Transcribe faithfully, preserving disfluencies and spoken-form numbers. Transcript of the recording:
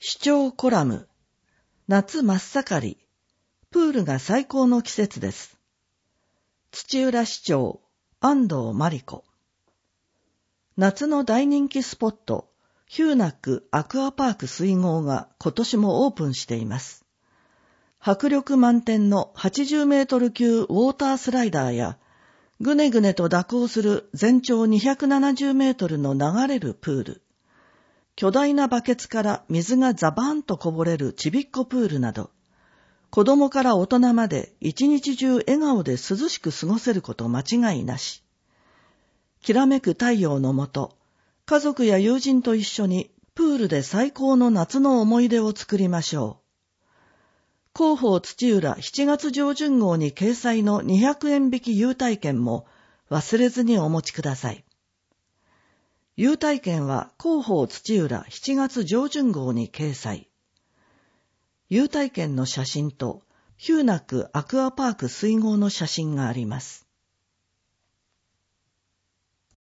市長コラム。夏真っ盛り。プールが最高の季節です。土浦市長、安藤真理子。夏の大人気スポット、ヒューナックアクアパーク水郷が今年もオープンしています。迫力満点のはちじゅうメートル級ウォータースライダーや、ぐねぐねと蛇行する全長にひゃくななじゅうメートルの流れるプール、巨大なバケツから水がザバーンとこぼれるちびっこプールなど、子供から大人まで一日中笑顔で涼しく過ごせること間違いなし。きらめく太陽の下、家族や友人と一緒にプールで最高の夏の思い出を作りましょう。広報土浦しちがつ上旬号に掲載のにひゃくえん引き優待券も忘れずにお持ちください。優待券は広報土浦しちがつ上旬号に掲載。優待券の写真とヒューナックアクアパーク水郷の写真があります。